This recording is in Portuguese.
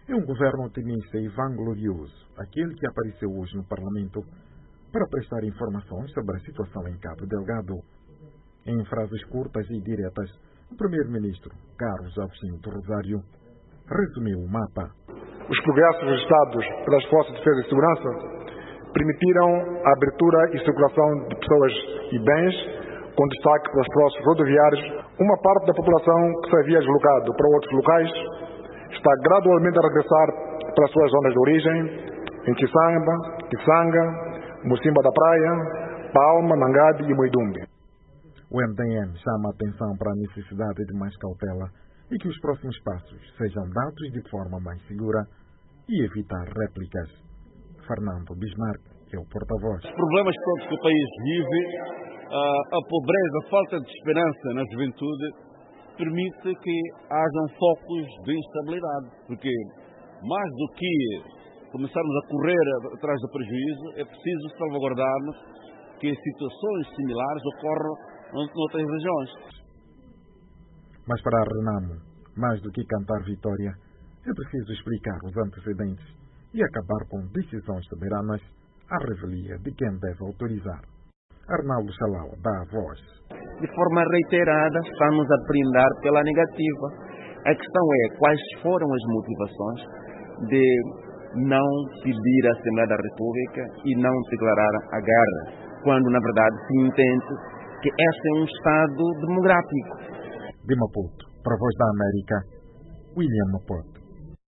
É um governo otimista e vanglorioso, aquele que apareceu hoje no Parlamento para prestar informações sobre a situação em Cabo Delgado. Em frases curtas e diretas, o primeiro-ministro, Carlos Agostinho do Rosário, resumiu o mapa. Os progressos registrados pelas Forças de Defesa e Segurança permitiram a abertura e circulação de pessoas e bens, com destaque para os troços rodoviários. Uma parte da população que se havia deslocado para outros locais está gradualmente a regressar para as suas zonas de origem, em Tissamba, Tissanga, Mocimba da Praia, Palma, Mangade e Moidumbe. O MDM chama a atenção para a necessidade de mais cautela e que os próximos passos sejam dados de forma mais segura e evitar réplicas. Fernando Bismarck é o porta-voz. Os problemas todos que o país vive, a pobreza, a falta de esperança na juventude, permite que hajam focos de instabilidade. Porque mais do que começarmos a correr atrás do prejuízo, é preciso salvaguardarmos que situações similares ocorram noutras regiões. Mas para a Renamo, mais do que cantar vitória, é preciso explicar os antecedentes e acabar com decisões soberanas à revelia de quem deve autorizar. Arnaldo Chalau dá a voz. De forma reiterada, estamos a brindar pela negativa. A questão é quais foram as motivações de não pedir à Assembleia da República e não declarar a guerra, quando na verdade se entende que este é um Estado demográfico. De Maputo, para a Voz da América, William Maputo.